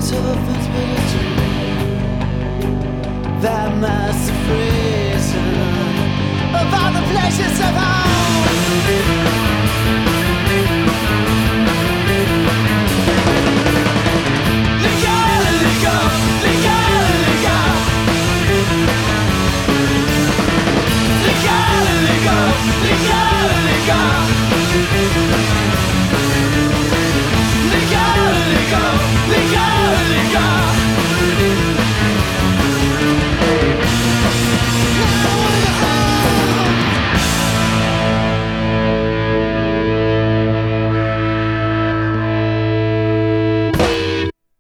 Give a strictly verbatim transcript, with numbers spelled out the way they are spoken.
offers, but it's you that massive prison of all the pleasures of home. Let go, let go, let go, let go. Let go, let go, let go, let go.